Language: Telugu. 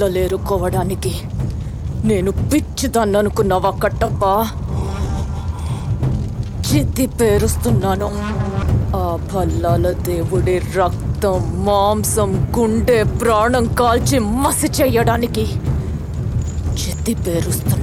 బల్లలేరుకోవడానికి నేను పిచ్చిదాన్ననుకున్నావా కట్టప్ప? చితి పేరుస్తున్నాను. ఆ భల్లాల దేవుడి రక్తం, మాంసం, గుండె, ప్రాణం కాల్చి మసి చెయ్యడానికి చితి పేరుస్తాను.